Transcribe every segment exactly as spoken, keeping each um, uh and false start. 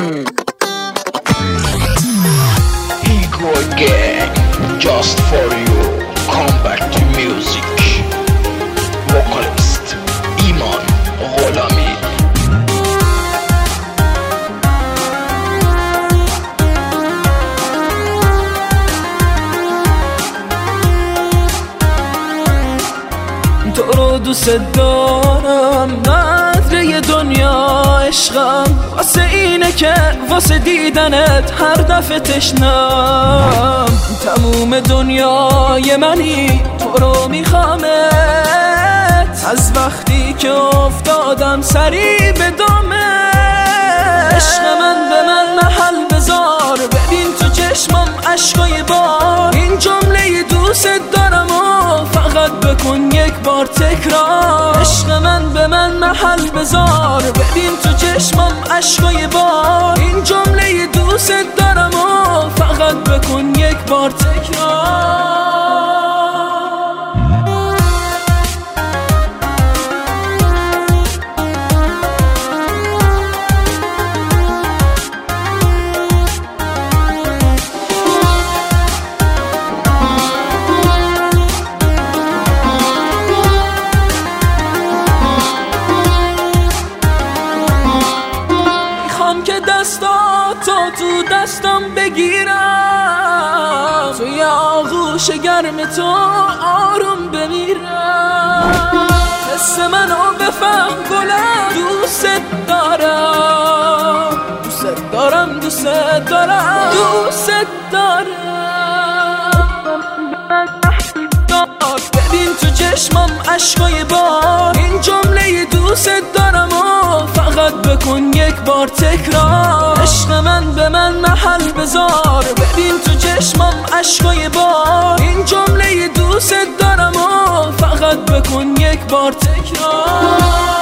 Ego again, just for you. Come back to music. Vocalist Iman Gholamid. تو رو دوست دارم، قدر دنیا عشقم، واسه اینه که واسه دیدنت هر دفعه تشنم. تموم دنیای منی، تو رو میخوامت، از وقتی که افتادم سری به دامت. عشق من به من محل بذار، ببین تو چشمم عشقای بار. این جمله دوست دارم و فقط بکن یک بار تکرار. عشق من به من محل بذار، ببین تو چشمم عشقای بار. این جمله دوست دارم و فقط بکن یک بار تکرار. که دستاتو تو دستم بگیرم، توی آغوش گرم تو آروم بمیرم. حس منو بفهم گلم، دوست دارم، دوست دارم، دوست دارم، دوست دارم. ببین تو چشمم عشقای بار. این جمله دوست دارم و فقط بکن یک بار تکرار. عشق من به من محل بذار، ببین تو چشمم عشقای بار. این جمله دوست دارم و فقط بکن یک بار تکرار.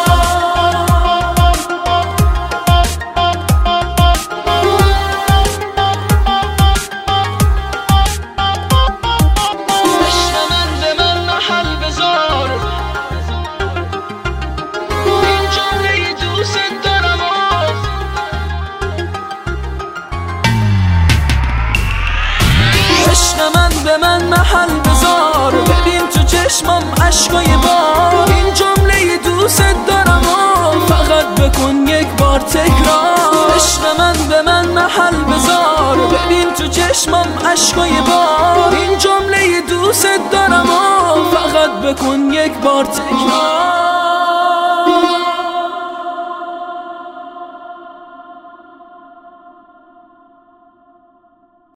عشق من به من محل بذار، ببین تو چشمم عشقای بار. این جمله دوست دارم و فقط بکن یک بار تکرار. عشق من به من محل بذار، ببین تو چشمم عشقای بار. این جمله دوست دارم و فقط بکن یک بار تکرار.